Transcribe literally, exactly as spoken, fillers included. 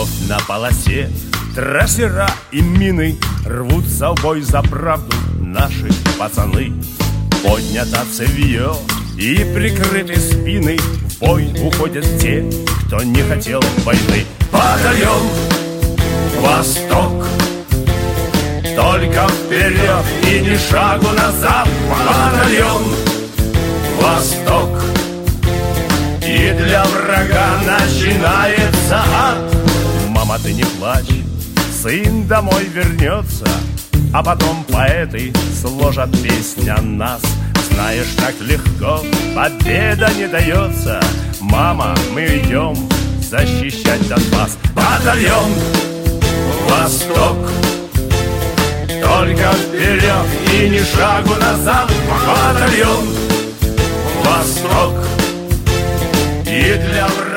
Кровь на полосе, трассера и мины, рвутся в бой за правду наши пацаны. Поднято цевье и прикрыты спины, в бой уходят те, кто не хотел войны. Батальон «Восток», только вперед и ни шагу назад. Батальон «Восток», и для врага начинается ад. Мама, ты не плачь, сын домой вернется, а потом поэты сложат песнь о нас. Знаешь, так легко победа не дается. Мама, мы идем защищать Донбасс. Батальон «Восток», только вперед и ни шагу назад. Батальон «Восток», и для врага